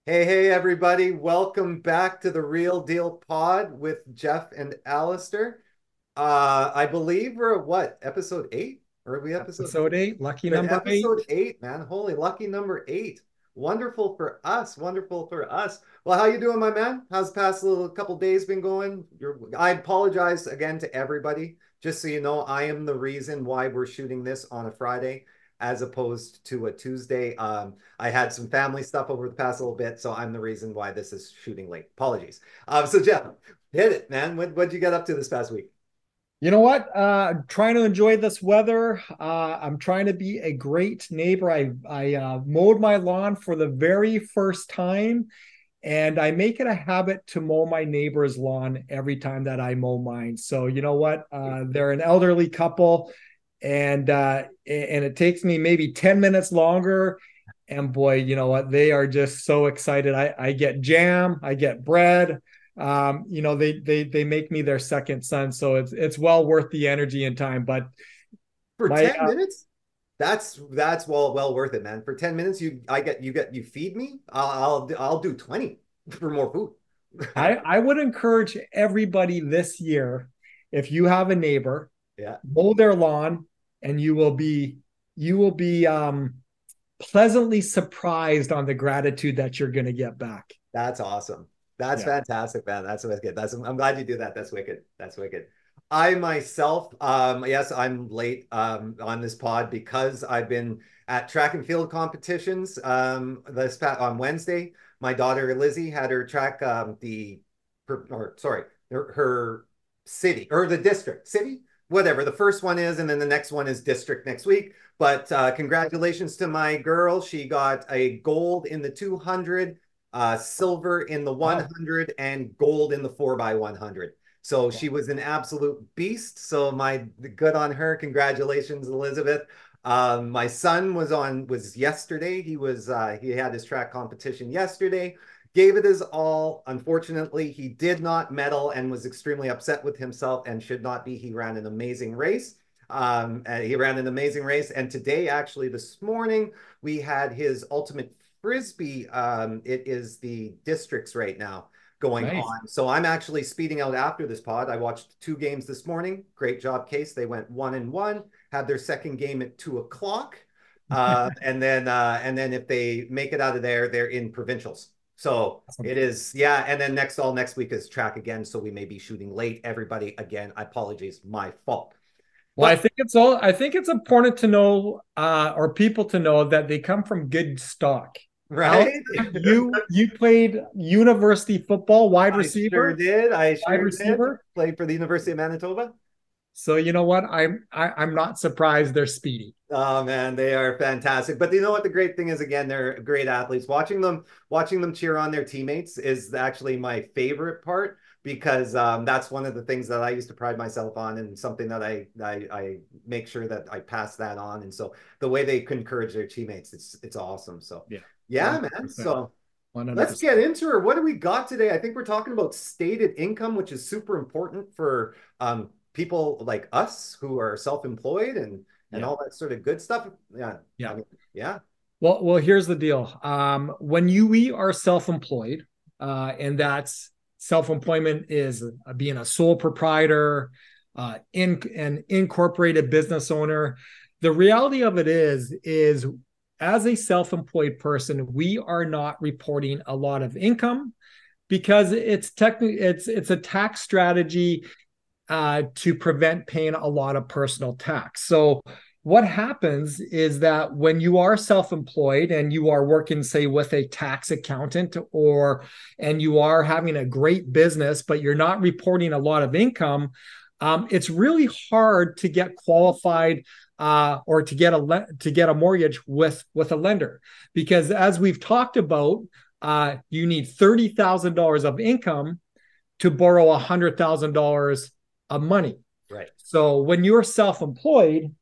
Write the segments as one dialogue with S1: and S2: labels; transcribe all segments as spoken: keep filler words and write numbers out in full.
S1: Hey, hey, everybody. Welcome back to the Real Deal Pod with Jeff and Alistair. Uh, I believe we're at what, episode eight? Or are we episode?
S2: Episode eight, lucky
S1: We're at
S2: number eight.
S1: episode eight, man. Holy lucky number eight. Wonderful for us. Wonderful for us. Well, how you doing, my man? How's the past little couple days been going? You're, I apologize again to everybody. Just so you know, I am the reason why we're shooting this on a Friday as opposed to a Tuesday. Um, I had some family stuff over the past little bit, so I'm the reason why this is shooting late. Apologies. Um, so Jeff, hit it, man. What what'd you get up to this past week?
S2: You know what? Uh, trying to enjoy this weather. Uh, I'm trying to be a great neighbor. I I uh, mowed my lawn for the very first time, and I make it a habit to mow my neighbor's lawn every time that I mow mine. So you know what? Uh, they're an elderly couple, and uh, and it takes me maybe ten minutes longer. And boy, you know what? They are just so excited. I I get jam, I get bread. Um, you know, they they they make me their second son, so it's it's well worth the energy and time. But
S1: For
S2: my
S1: ten
S2: uh,
S1: minutes? That's that's well well worth it, man. For ten minutes, you I get you get you feed me. I'll I'll, I'll do twenty for more food.
S2: I I would encourage everybody this year, if you have a neighbor,
S1: Yeah,
S2: mow their lawn, and you will be you will be um pleasantly surprised on the gratitude that you're going to get back.
S1: that's awesome. That's
S2: Yeah.
S1: fantastic, man. That's wicked. That's I'm glad you do that. That's wicked. That's wicked. I myself, um, yes, I'm late um, on this pod because I've been at track and field competitions. Um, this past on Wednesday, my daughter Lizzie had her track, um, the, her, or sorry, her, her city or the district city, whatever. The first one is, and then the next one is district next week. But uh, congratulations to my girl. She got a gold in the two hundred, uh, silver in the
S2: Wow.
S1: one hundred, and gold in the four by one hundred. So she was an absolute beast. So my good on her. Congratulations, Elizabeth. Um, my son was on was yesterday. He was uh, he had his track competition yesterday. Gave it his all. Unfortunately, he did not medal and was extremely upset with himself and should not be. He ran an amazing race. Um, and he ran an amazing race. And today, actually, this morning, we had his ultimate frisbee. Um, it is the districts right now going
S2: Nice.
S1: on. So I'm actually speeding out after this pod. I watched two games this morning. Great job, Case. They went one and one, had their second game at two o'clock. Uh, and then uh, and then if they make it out of there, they're in provincials. So
S2: Awesome.
S1: it is, yeah. And then next all next week is track again. So we may be shooting late. Everybody, again, apologies, my fault.
S2: Well, I
S1: But
S2: think it's all I think it's important to know uh or people to know that they come from good stock.
S1: right,
S2: Alistair, you you played university football, wide
S1: I sure
S2: receiver,
S1: did. I
S2: wide
S1: sure did.
S2: receiver.
S1: Played for the University of Manitoba.
S2: So you know what? I'm I, I'm not surprised they're speedy.
S1: Oh man, they are fantastic. But you know what the great thing is again, they're great athletes. Watching them watching them cheer on their teammates is actually my favorite part because um, that's one of the things that I used to pride myself on and something that I, I I make sure that I pass that on. And so the way they encourage their teammates, it's it's awesome. So
S2: Yeah,
S1: yeah, man.
S2: one hundred percent.
S1: So let's
S2: one hundred percent.
S1: get into it. What do we got today? I think we're talking about stated income, which is super important for um, people like us who are self-employed and and
S2: Yeah.
S1: all that sort of good stuff. Yeah, I
S2: Yeah.
S1: mean, yeah,
S2: Well, well, here's the deal. Um, when you we are self-employed, uh, and that's self-employment is being a sole proprietor, uh, in an incorporated business owner. The reality of it is, is as a self-employed person, we are not reporting a lot of income because it's technically it's it's a tax strategy uh, to prevent paying a lot of personal tax. So what happens is that when you are self-employed and you are working, say, with a tax accountant, or and you are having a great business but you're not reporting a lot of income, um, it's really hard to get qualified uh, or to get a le- to get a mortgage with with a lender, because as we've talked about, uh, you need thirty thousand dollars of income to borrow one hundred thousand dollars of money.
S1: right.
S2: So when you're self-employed,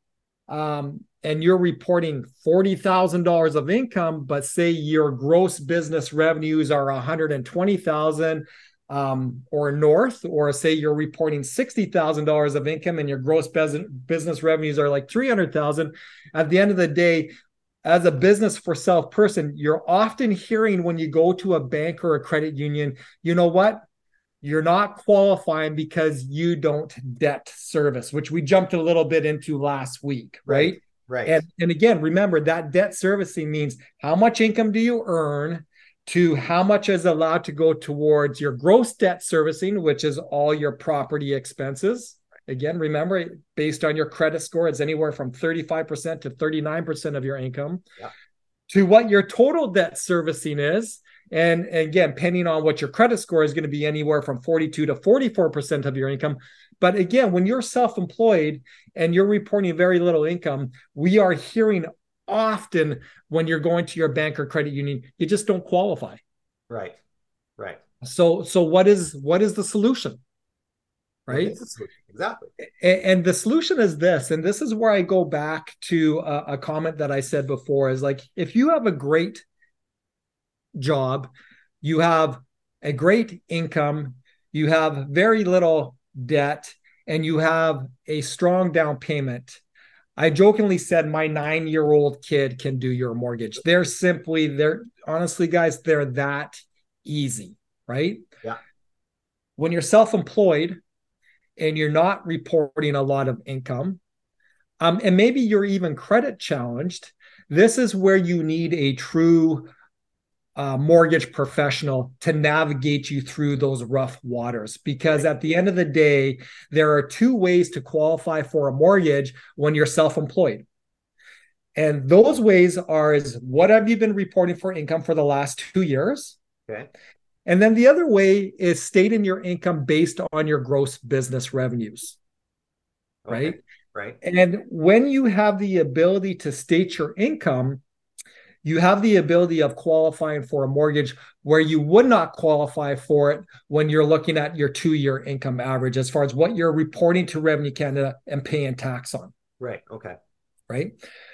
S2: um, and you're reporting forty thousand dollars of income, but say your gross business revenues are one hundred twenty thousand dollars, um, or north, or say you're reporting sixty thousand dollars of income and your gross business revenues are like three hundred thousand dollars, at the end of the day, as a business for self person, you're often hearing when you go to a bank or a credit union, you know what? You're not qualifying because you don't debt service, which we jumped a little bit into last week, right?
S1: Right. Right.
S2: And, and again, remember that debt servicing means how much income do you earn to how much is allowed to go towards your gross debt servicing, which is all your property expenses. Again, remember, based on your credit score, it's anywhere from thirty-five percent to thirty-nine percent of your income, yeah, to what your total debt servicing is. And again, depending on what your credit score is going to be anywhere from forty-two to forty-four percent of your income. But again, when you're self-employed and you're reporting very little income, we are hearing often when you're going to your bank or credit union, you just don't qualify.
S1: Right. Right.
S2: So, so what is, what is the solution? Right.
S1: Exactly.
S2: And, and the solution is this, and this is where I go back to a, a comment that I said before, is like, if you have a great job, you have a great income, you have very little debt, and you have a strong down payment. I jokingly said my nine-year-old kid can do your mortgage. They're simply, they're honestly, guys, they're that easy, right?
S1: Yeah.
S2: When you're self-employed and you're not reporting a lot of income, um, and maybe you're even credit challenged, this is where you need a true Uh, mortgage professional to navigate you through those rough waters. Because at the end of the day, there are two ways to qualify for a mortgage when you're self-employed. And those ways are, is what have you been reporting for income for the last two years?
S1: Okay.
S2: And then the other way is stating your income based on your gross business revenues. Okay. Right?
S1: Right.
S2: And when you have the ability to state your income, you have the ability of qualifying for a mortgage where you would not qualify for it when you're looking at your two-year income average as far as what you're reporting to Revenue Canada and paying tax on.
S1: Right. Okay.
S2: Right.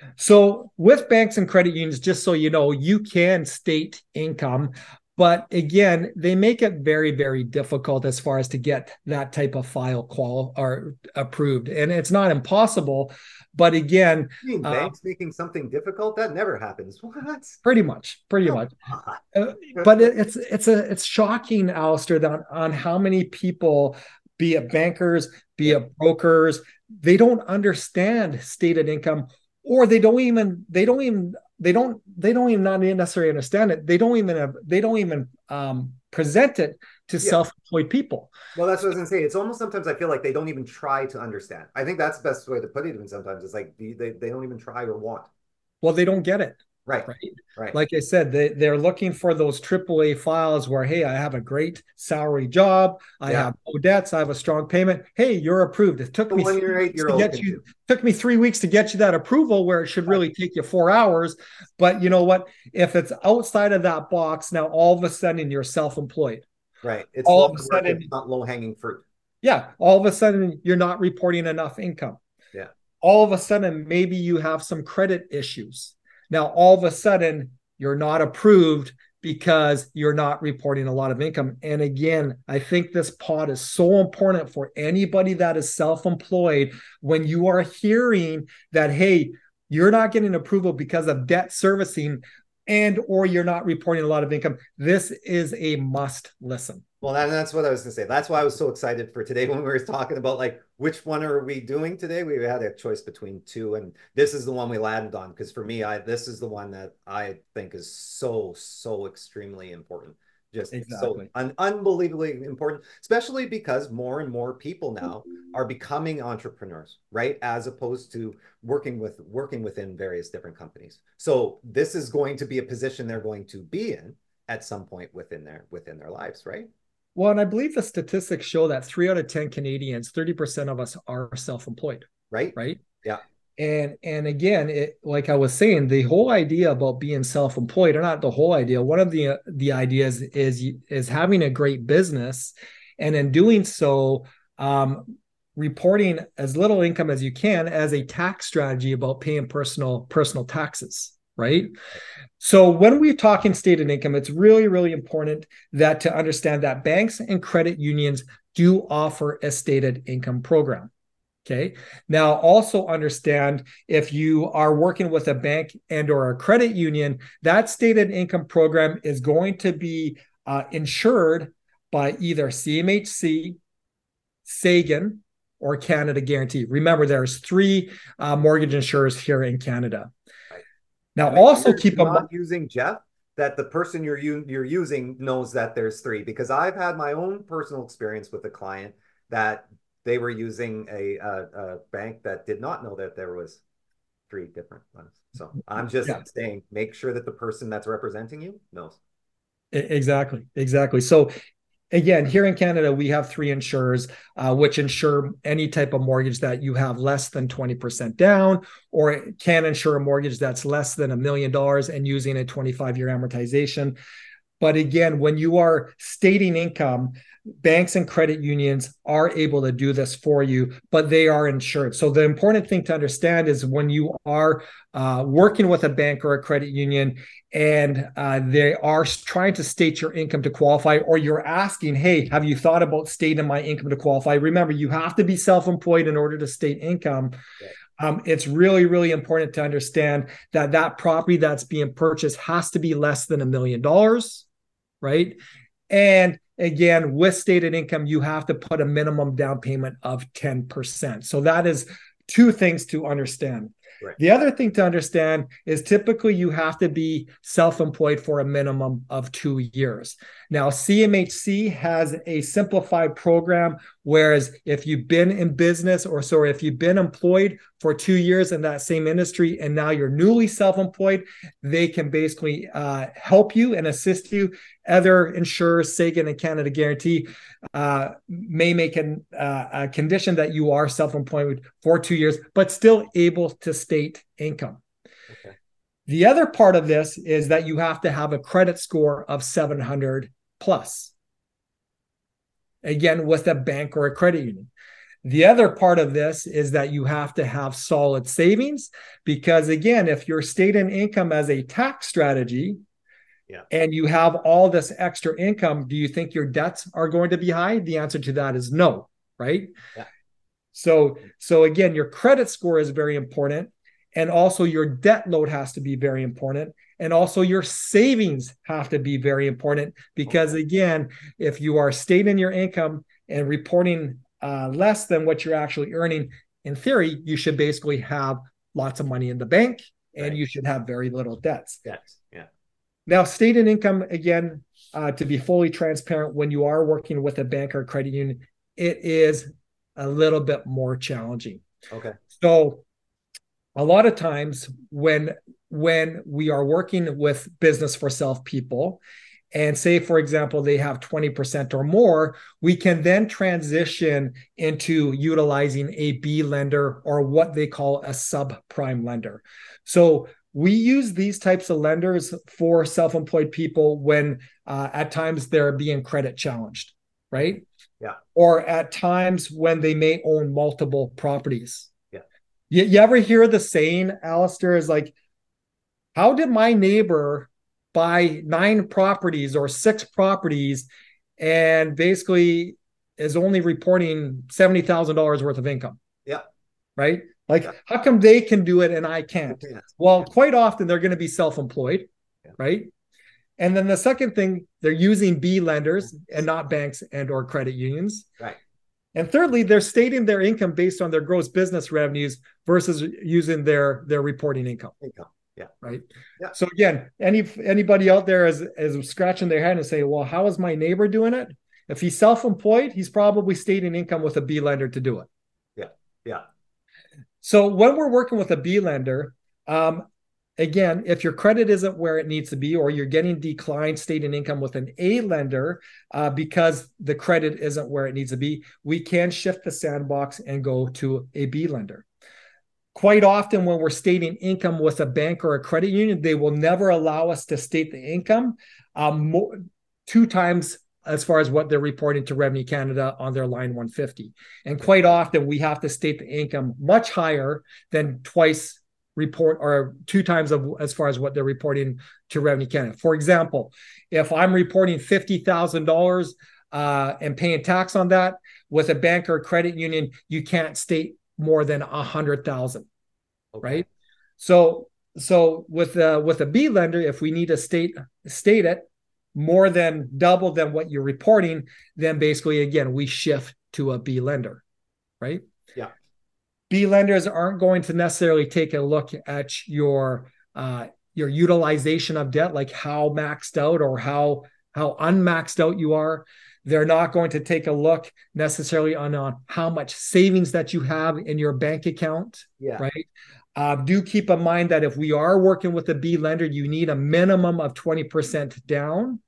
S2: So with banks and credit unions, just so you know, you can state income, but again, they make it very, very difficult as far as to get that type of file qual or approved. And it's not impossible, but again,
S1: you mean banks uh, making something difficult? That never happens. What?
S2: Pretty much, pretty much. Uh, but it, it's it's a it's shocking, Alistair, that on how many people, be it bankers, be it brokers, they don't understand stated income, or they don't even they don't even they don't they don't even not necessarily understand it. They don't even have, they don't even um, present it to yeah. self-employed people.
S1: Well, that's what I was gonna say. It's almost sometimes I feel like they don't even try to understand. I think that's the best way to put it. Even sometimes it's like they they don't even try or want.
S2: Well, they don't get it.
S1: Right. Right. Right.
S2: Like I said, they, they're looking for those triple A files where, hey, I have a great salary job. I yeah. have no debts. I have a strong payment. Hey, you're approved. It took
S1: the
S2: me
S1: one
S2: three
S1: you're eight,
S2: weeks
S1: you're
S2: to get you, took me three weeks to get you that approval where it should really take you four hours. But you know what? If it's outside of that box, now all of a sudden you're self-employed.
S1: Right. It's
S2: all of a sudden,
S1: it's not low-hanging fruit.
S2: Yeah. All of a sudden you're not reporting enough income.
S1: Yeah.
S2: All of a sudden, maybe you have some credit issues. Now, all of a sudden, you're not approved because you're not reporting a lot of income. And again, I think this pod is so important for anybody that is self-employed. When you are hearing that, hey, you're not getting approval because of debt servicing and or you're not reporting a lot of income, this is a must listen.
S1: Well, that, that's what I was going to say. That's why I was so excited for today when we were talking about like, which one are we doing today? We had a choice between two, and this is the one we landed on. Because for me, I this is the one that I think is so, so extremely important. Just exactly. so un unbelievably important, especially because more and more people now are becoming entrepreneurs, right? As opposed to working with working within various different companies. So this is going to be a position they're going to be in at some point within their within their lives, right?
S2: Well, and I believe the statistics show that three out of ten Canadians, thirty percent of us are self-employed.
S1: Right.
S2: Right.
S1: Yeah.
S2: And and again, it, like I was saying, the whole idea about being self-employed, or not the whole idea, one of the the ideas is is having a great business, and in doing so, um, reporting as little income as you can as a tax strategy about paying personal personal taxes. Right. So when we're talking stated income, it's really, really important that to understand that banks and credit unions do offer a stated income program. Okay. Now also understand, if you are working with a bank and or a credit union, that stated income program is going to be uh, insured by either C M H C, Sagan, or Canada Guarantee. Remember, there's three uh, mortgage insurers here in Canada.
S1: Right.
S2: Now,
S1: And make
S2: also
S1: sure
S2: keep
S1: you're
S2: in
S1: not
S2: mind,
S1: using Jeff, that the person you're you're using knows that there's three, because I've had my own personal experience with a client that they were using a, a, a bank that did not know that there was three different ones. So I'm just
S2: yeah,
S1: saying, make sure that the person that's representing you knows.
S2: exactly, exactly. So again, here in Canada, we have three insurers, uh, which insure any type of mortgage that you have less than twenty percent down, or can insure a mortgage that's less than a million dollars and using a twenty-five year amortization. But again, when you are stating income, banks and credit unions are able to do this for you, but they are insured. So the important thing to understand is, when you are uh, working with a bank or a credit union, and uh, they are trying to state your income to qualify, or you're asking, hey, have you thought about stating my income to qualify? Remember, you have to be self-employed in order to state income.
S1: Right.
S2: Um, it's really, really important to understand that that property that's being purchased has to be less than a million dollars, right? And again, with stated income, you have to put a minimum down payment of ten percent. So that is two things to understand.
S1: Right.
S2: The other thing to understand is, typically you have to be self-employed for a minimum of two years. Now, C M H C has a simplified program, whereas if you've been in business, or sorry, if you've been employed for two years in that same industry and now you're newly self-employed, they can basically uh, help you and assist you. Other insurers, Sagan and Canada Guarantee, uh, may make an, uh, a condition that you are self-employed for two years, but still able to state income.
S1: Okay.
S2: The other part of this is that you have to have a credit score of seven hundred plus. Again, with a bank or a credit union. The other part of this is that you have to have solid savings, because again, if you're stating income as a tax strategy, yeah, and you have all this extra income, do you think your debts are going to be high? The answer to that is no, right?
S1: Yeah.
S2: So, so again, your credit score is very important. And also your debt load has to be very important. And also your savings have to be very important, because again, if you are stating your income and reporting uh, less than what you're actually earning, in theory, you should basically have lots of money in the bank, and right, you should have very little debts.
S1: Debts, yeah.
S2: Now, stated income, again, uh, to be fully transparent, when you are working with a bank or credit union, it is a little bit more challenging.
S1: Okay.
S2: So a lot of times when, when we are working with business for self people, and say, for example, they have twenty percent or more, we can then transition into utilizing a B lender, or what they call a subprime lender. So we use these types of lenders for self-employed people when uh, at times they're being credit challenged, right?
S1: Yeah.
S2: Or at times when they may own multiple properties.
S1: Yeah.
S2: You, you ever hear the saying, Alistair, is like, how did my neighbor buy nine properties or six properties and basically is only reporting seventy thousand dollars worth of income?
S1: Yeah.
S2: Right? Like,
S1: yeah.
S2: How come they can do it and I can't?
S1: can't.
S2: Well, quite often they're going to be self-employed, yeah, right? And then the second thing, they're using B lenders and not banks and or credit unions.
S1: Right.
S2: And thirdly, they're stating their income based on their gross business revenues versus using their, their reporting income.
S1: Income. Yeah.
S2: Right.
S1: Yeah.
S2: So again, any anybody out there is, is scratching their head and say, well, how is my neighbor doing it? If he's self-employed, he's probably stating income with a B lender to do it.
S1: Yeah. Yeah.
S2: So when we're working with a B lender, um, again, if your credit isn't where it needs to be, or you're getting declined stated income with an A lender uh, because the credit isn't where it needs to be, we can shift the sandbox and go to a B lender. Quite often when we're stating income with a bank or a credit union, they will never allow us to state the income um, more, two times as far as what they're reporting to Revenue Canada on their line one fifty. And quite often we have to state the income much higher than twice report, or two times of as far as what they're reporting to Revenue Canada. For example, if I'm reporting fifty thousand dollars uh, and paying tax on that, with a bank or a credit union, you can't state more than a hundred thousand,
S1: Okay.
S2: right? So, so with uh, with a B lender, if we need to state state it more than double than what you're reporting, then basically again we shift to a B lender, right?
S1: Yeah.
S2: B lenders aren't going to necessarily take a look at your uh, your utilization of debt, like how maxed out or how how unmaxed out you are. They're not going to take a look necessarily on, on how much savings that you have in your bank account,
S1: Yeah.
S2: right? Uh, do keep in mind that if we are working with a B lender, you need a minimum of twenty percent down.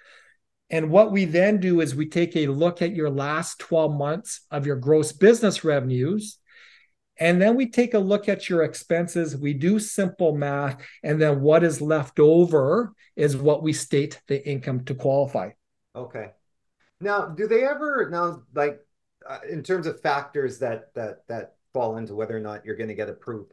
S2: And what we then do is we take a look at your last twelve months of your gross business revenues. And then we take a look at your expenses. We do simple math. And then what is left over is what we state the income to qualify.
S1: Okay. Now, do they ever now like uh, in terms of factors that that that fall into whether or not you're going to get approved?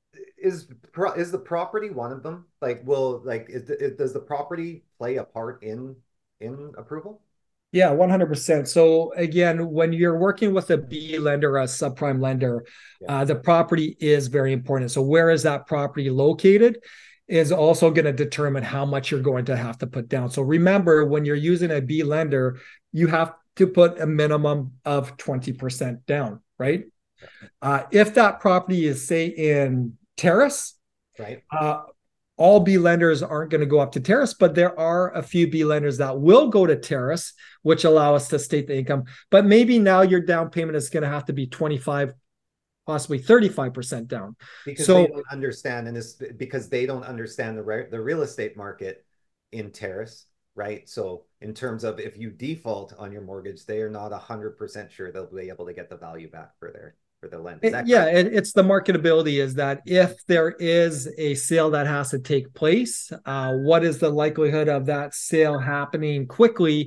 S1: Is is the property one of them? Like, will like is, is, does the property play a part in in approval?
S2: Yeah, one hundred percent. So again, when you're working with a B lender, a subprime lender,
S1: Yeah.
S2: uh, the property is very important. So where is that property located is also going to determine how much you're going to have to put down. So remember, when you're using a B lender, you have to put a minimum of twenty percent down, right?
S1: Yeah.
S2: Uh, if that property is, say, in Terrace,
S1: Right.
S2: uh, all B lenders aren't going to go up to Terrace, but there are a few B lenders that will go to Terrace, which allow us to state the income. But maybe now your down payment is going to have to be twenty-five, possibly thirty-five percent down.
S1: Because
S2: so,
S1: they don't understand, and this because they don't understand the re the real estate market in Terrace, right? So in terms of if you default on your mortgage, they are not one hundred percent sure they'll be able to get the value back for their for the lend.
S2: It, yeah, it, it's the marketability is that if there is a sale that has to take place, uh, what is the likelihood of that sale happening quickly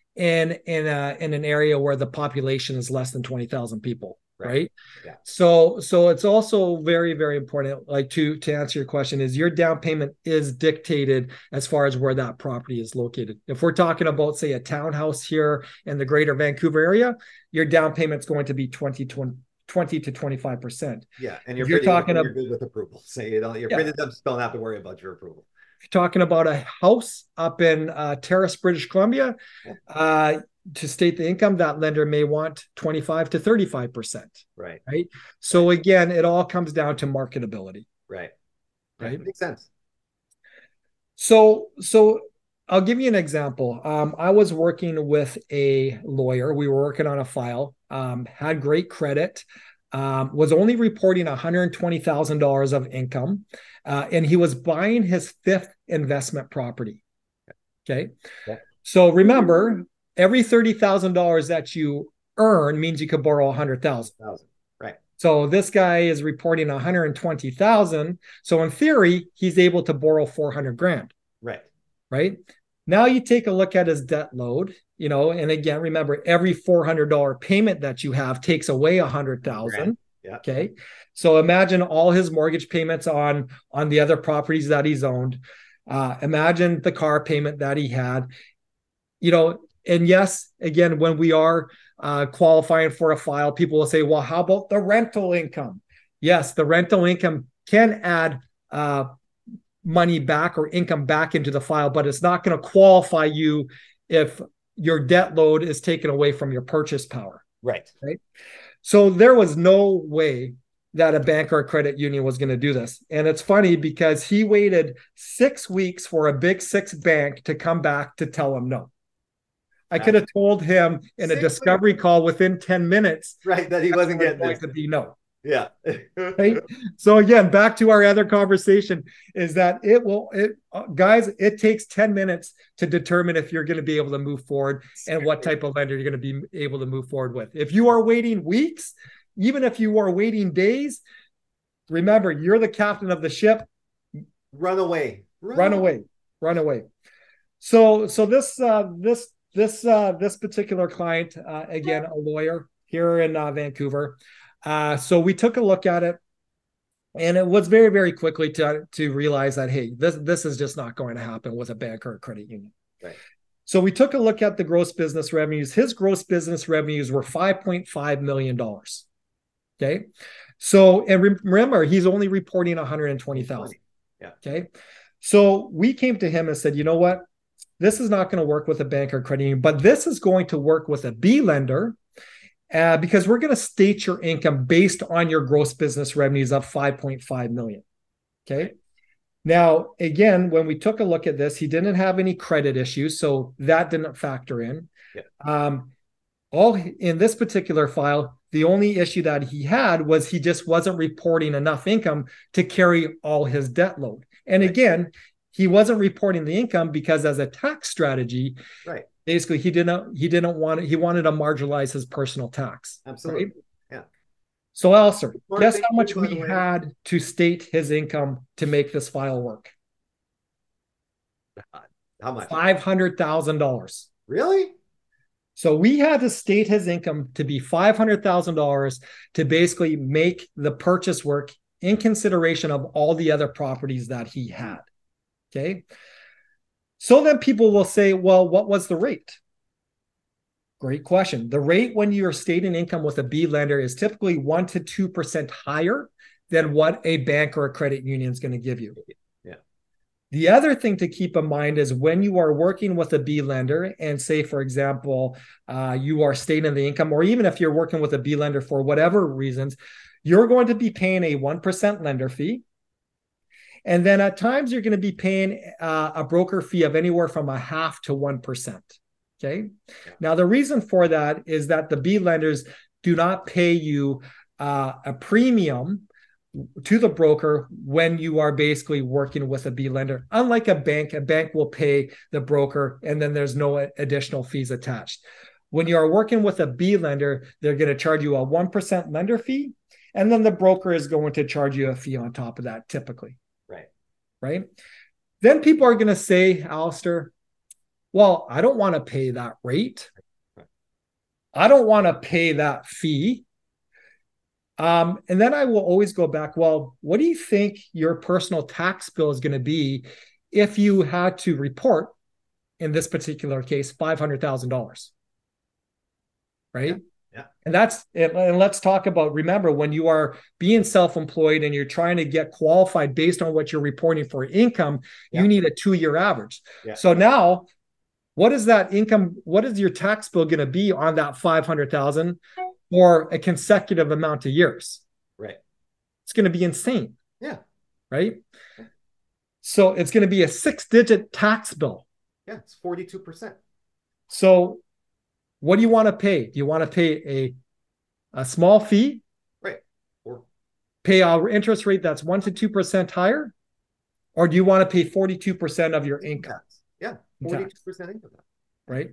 S2: in in a, in an area where the population is less than twenty thousand people, right? right?
S1: Yeah.
S2: So so it's also very, very important, like to to answer your question, is your down payment is dictated as far as where that property is located. If we're talking about, say, a townhouse here in the greater Vancouver area, your down payment's going to be twenty, twenty twenty to twenty-five percent.
S1: Yeah, and you're,
S2: you're
S1: pretty,
S2: talking
S1: you're good with approval. So you don't, you're yeah. pretty dumb, don't have to worry about your approval.
S2: If you're talking about a house up in uh, Terrace, British Columbia, yeah. uh, to state the income, that lender may want twenty-five to thirty-five percent.
S1: Right.
S2: Right. So right. again, it all comes down to marketability.
S1: Right.
S2: Right.
S1: Makes sense.
S2: So, so I'll give you an example. Um, I was working with a lawyer. We were working on a file, um, had great credit, um, was only reporting one hundred twenty thousand dollars of income, uh, and he was buying his fifth investment property. Okay. Yeah. So remember, every thirty thousand dollars that you earn means you could borrow one hundred thousand dollars.
S1: Right.
S2: So this guy is reporting one hundred twenty thousand dollars. So in theory, he's able to borrow four hundred grand.
S1: Right.
S2: Right. Now you take a look at his debt load, you know, and again, remember, every four hundred dollars payment that you have takes away one hundred thousand dollars.
S1: Yeah.
S2: Okay. So imagine all his mortgage payments on, on the other properties that he's owned. Uh, imagine the car payment that he had, you know, and yes, again, when we are uh, qualifying for a file, people will say, well, how about the rental income? Yes, the rental income can add uh, money back or income back into the file, but it's not going to qualify you if your debt load is taken away from your purchase power.
S1: Right.
S2: Right. So there was no way that a bank or a credit union was going to do this. And it's funny because he waited six weeks for a big six bank to come back to tell him no. I could have told him in a discovery weeks. call within ten minutes.
S1: Right. That he wasn't getting
S2: going to be no.
S1: Yeah.
S2: Right. So again, back to our other conversation is that it will, it guys, it takes ten minutes to determine if you're going to be able to move forward and what type of lender you're going to be able to move forward with. If you are waiting weeks, even if you are waiting days, remember, you're the captain of the ship.
S1: Run away.
S2: Run, Run away. Run away. So, so this, uh, this, this, uh, this particular client, uh, again, a lawyer here in uh, Vancouver. Uh, so we took a look at it, and it was very, very quickly to, to realize that, hey, this, this is just not going to happen with a bank or a credit union.
S1: Right.
S2: So we took a look at the gross business revenues. His gross business revenues were five point five million dollars. Okay. So, and re- remember, he's only reporting one hundred twenty thousand.
S1: Yeah.
S2: Okay. So we came to him and said, you know what? This is not going to work with a bank or credit union, but this is going to work with a B lender uh, because we're going to state your income based on your gross business revenues of five point five million. Okay. Now, again, when we took a look at this, he didn't have any credit issues, so that didn't factor in.
S1: Yeah.
S2: Um, all in this particular file, the only issue that he had was he just wasn't reporting enough income to carry all his debt load. And
S1: right.
S2: again, he wasn't reporting the income because as a tax strategy,
S1: right.
S2: basically he didn't he didn't want he wanted to marginalize his personal tax.
S1: Absolutely.
S2: Right?
S1: Yeah.
S2: So Alistair, guess how much we had to state his income to make this file work?
S1: How much?
S2: five hundred thousand dollars.
S1: Really?
S2: So we had to state his income to be five hundred thousand dollars to basically make the purchase work in consideration of all the other properties that he had. Okay. So then people will say, well, what was the rate? Great question. The rate when you're stating income with a B lender is typically one to two percent higher than what a bank or a credit union is going to give you.
S1: Yeah.
S2: The other thing to keep in mind is when you are working with a B lender and say, for example, uh, you are stating the income, or even if you're working with a B lender for whatever reasons, you're going to be paying a one percent lender fee. And then at times you're going to be paying uh, a broker fee of anywhere from a half to one percent. Okay. Yeah. Now, the reason for that is that the B lenders do not pay you uh, a premium to the broker when you are basically working with a B lender. Unlike a bank, a bank will pay the broker and then there's no additional fees attached. When you are working with a B lender, they're going to charge you a one percent lender fee, and then the broker is going to charge you a fee on top of that typically.
S1: Right.
S2: Right. Then people are going to say, Alistair, well, I don't want to pay that rate. I don't want to pay that fee. Um, and then I will always go back, well, what do you think your personal tax bill is going to be if you had to report, in this particular case, five hundred thousand dollars? Right?
S1: Yeah. Yeah.
S2: And that's it. And let's talk about, remember, when you are being self-employed and you're trying to get qualified based on what you're reporting for income, yeah. you need a two-year average. Yeah. So now, what is that income? What is your tax bill going to be on that five hundred thousand for a consecutive amount of years?
S1: Right.
S2: It's going to be insane.
S1: Yeah.
S2: Right. Yeah. So it's going to be a six-digit tax bill.
S1: Yeah, it's forty-two percent.
S2: So what do you want to pay? Do you want to pay a, a small fee?
S1: Right. Or
S2: pay our interest rate that's one to two percent higher? Or do you want to pay forty-two percent of your income?
S1: Tax. Yeah, forty-two percent income tax.
S2: Right.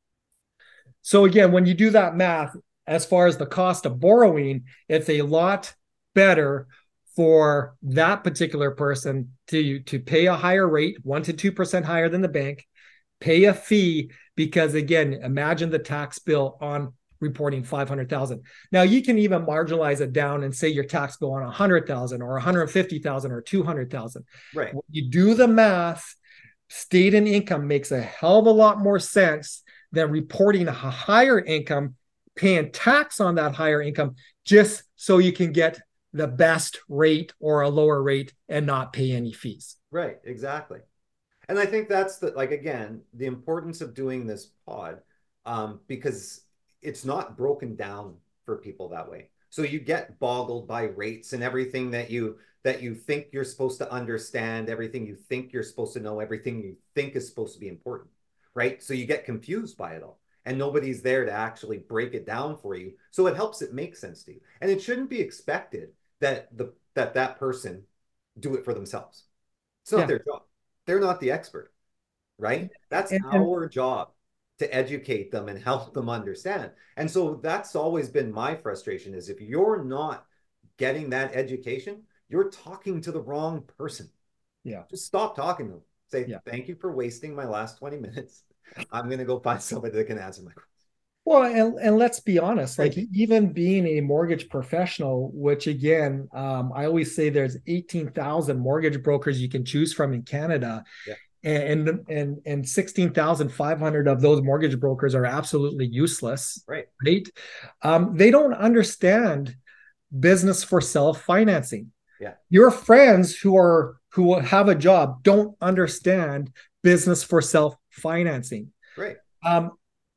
S2: So again, when you do that math, as far as the cost of borrowing, it's a lot better for that particular person to, to pay a higher rate, one to two percent higher than the bank, pay a fee, because again, imagine the tax bill on reporting five hundred thousand. Now you can even marginalize it down and say your tax bill on one hundred thousand or one hundred fifty thousand or two hundred thousand.
S1: Right.
S2: When you do the math, state and income makes a hell of a lot more sense than reporting a higher income, paying tax on that higher income just so you can get the best rate or a lower rate and not pay any fees.
S1: Right, exactly. And I think that's the, like, again, the importance of doing this pod, um, because it's not broken down for people that way. So you get boggled by rates and everything that you that you think you're supposed to understand, everything you think you're supposed to know, everything you think is supposed to be important, right? So you get confused by it all, and nobody's there to actually break it down for you. So it helps it make sense to you. And it shouldn't be expected that the that that person do it for themselves. It's not yeah. their job. They're not the expert, right? That's and, our and, job to educate them and help them understand. And so that's always been my frustration, is if you're not getting that education, you're talking to the wrong person.
S2: Yeah.
S1: Just stop talking to them. Say,
S2: yeah.
S1: thank you for wasting my last twenty minutes. I'm going to go find somebody that can answer my question.
S2: Well, and, and let's be honest, like even being a mortgage professional, which again, um, I always say there's eighteen thousand mortgage brokers you can choose from in Canada.
S1: Yeah.
S2: And, and, and sixteen thousand five hundred of those mortgage brokers are absolutely useless.
S1: Right.
S2: Right. Um, they don't understand business for self financing.
S1: Yeah.
S2: Your friends who are who have a job don't understand business for self financing.
S1: Right.
S2: Um,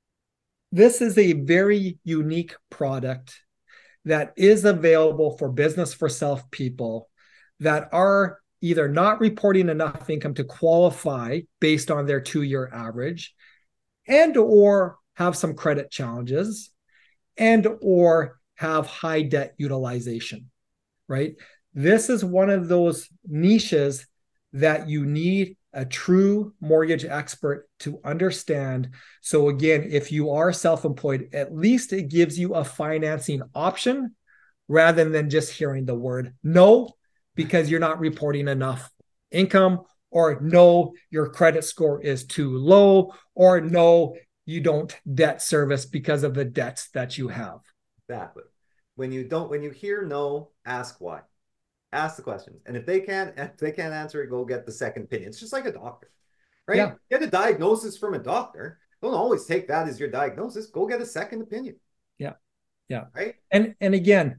S2: this is a very unique product that is available for business for self people that are either not reporting enough income to qualify based on their two-year average, and or have some credit challenges, and or have high debt utilization, right? This is one of those niches that you need a true mortgage expert to understand. So again, if you are self-employed, at least it gives you a financing option rather than just hearing the word no, because you're not reporting enough income, or no, your credit score is too low, or no, you don't debt service because of the debts that you have.
S1: Exactly. When you don't, when you hear no, ask why. Ask the questions. And if they can't, if they can't answer it, go get the second opinion. It's just like a doctor, right?
S2: Yeah.
S1: Get a diagnosis from a doctor. Don't always take that as your diagnosis. Go get a second opinion.
S2: Yeah. Yeah.
S1: Right.
S2: And and again,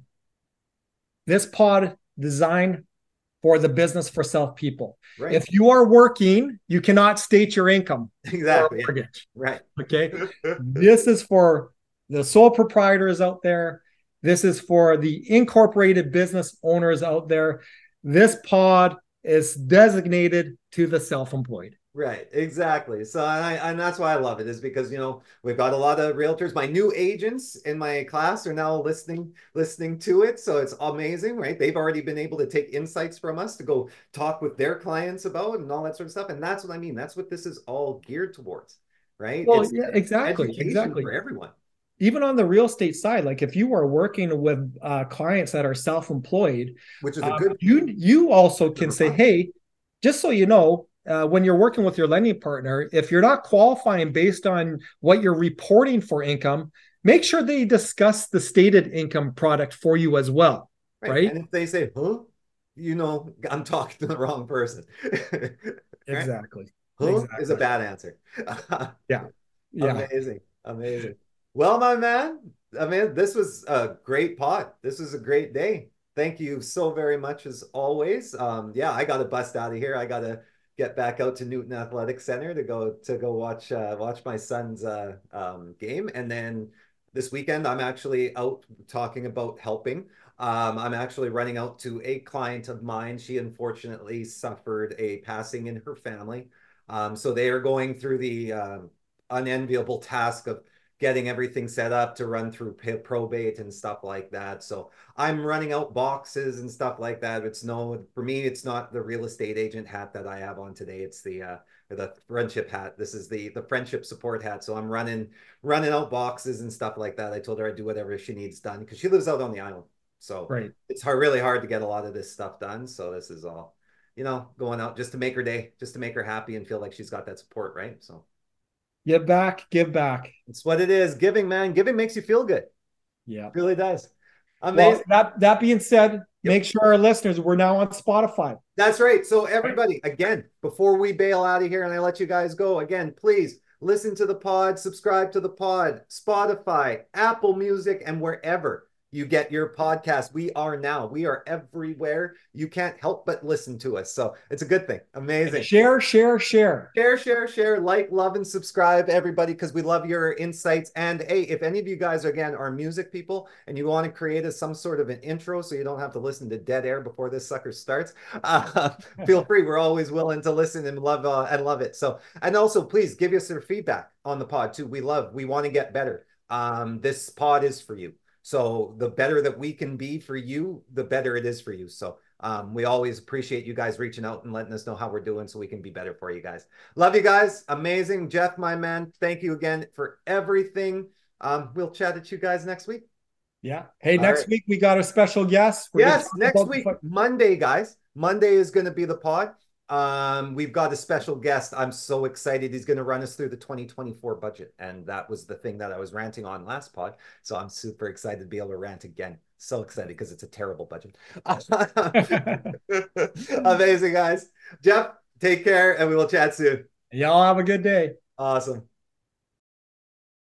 S2: this pod designed for the business for self people.
S1: Right.
S2: If you are working, you cannot state your income.
S1: Exactly.
S2: For a mortgage.
S1: Right.
S2: Okay. This is for the sole proprietors out there. This is for the incorporated business owners out there. This pod is designated to the self-employed.
S1: Right, exactly. So and, I, and that's why I love it, is because, you know, we've got a lot of realtors. My new agents in my class are now listening listening to it. So it's amazing, right? They've already been able to take insights from us to go talk with their clients about and all that sort of stuff. And that's what I mean. That's what this is all geared towards, right?
S2: Well,
S1: It's
S2: yeah, exactly,
S1: education
S2: exactly.
S1: for everyone.
S2: Even on the real estate side, like if you are working with uh, clients that are self-employed,
S1: which is a
S2: uh,
S1: good
S2: you you also can say, hey, just so you know, uh, when you're working with your lending partner, if you're not qualifying based on what you're reporting for income, make sure they discuss the stated income product for you as well, right? right?
S1: And if they say, huh, you know, I'm talking to the wrong person.
S2: Exactly.
S1: Huh
S2: exactly.
S1: is a bad answer.
S2: Yeah. Yeah.
S1: Amazing. Amazing. Well, my man, I mean, this was a great pod. This was a great day. Thank you so very much as always. Um, yeah, I got to bust out of here. I got to get back out to Newton Athletic Center to go to go watch uh, watch my son's uh, um, game, and then this weekend I'm actually out talking about helping. Um, I'm actually running out to a client of mine. She unfortunately suffered a passing in her family, um, so they are going through the uh, unenviable task of getting everything set up to run through probate and stuff like that. So I'm running out boxes and stuff like that. It's no, for me, it's not the real estate agent hat that I have on today. It's the uh, the friendship hat. This is the the friendship support hat. So I'm running running out boxes and stuff like that. I told her I'd do whatever she needs done because she lives out on the island. So
S2: right.
S1: It's hard, really hard to get a lot of this stuff done. So this is all, you know, going out just to make her day, just to make her happy and feel like she's got that support, right? So.
S2: Give back, give back.
S1: It's what it is. Giving, man. Giving makes you feel good.
S2: Yeah.
S1: It really does. Amazing.
S2: Well, that, that being said, yep. Make sure our listeners, we're now on Spotify.
S1: That's right. So everybody, again, before we bail out of here and I let you guys go, again, please listen to the pod, subscribe to the pod, Spotify, Apple Music, and wherever you get your podcast. We are now. We are everywhere. You can't help but listen to us. So it's a good thing. Amazing.
S2: Share, share, share.
S1: Share, share, share, like, love, and subscribe, everybody, because we love your insights. And hey, if any of you guys, again, are music people and you want to create a, some sort of an intro so you don't have to listen to dead air before this sucker starts, uh, feel free. We're always willing to listen and love uh, and love it. So, and also, please give us your feedback on the pod too. We love, we want to get better. Um, this pod is for you. So the better that we can be for you, the better it is for you. So um, we always appreciate you guys reaching out and letting us know how we're doing so we can be better for you guys. Love you guys. Amazing. Jeff, my man, thank you again for everything. Um, we'll chat at you guys next week.
S2: Yeah. Hey,
S1: All
S2: next
S1: right.
S2: week we got a special guest.
S1: We're yes, next week, Monday, guys. Monday is going to be the pod. Um, we've got a special guest. I'm so excited. He's going to run us through the twenty twenty-four budget. And that was the thing that I was ranting on last pod. So I'm super excited to be able to rant again. So excited because it's a terrible budget. Amazing, guys. Jeff, take care and we will chat soon.
S2: Y'all have a good day.
S1: Awesome.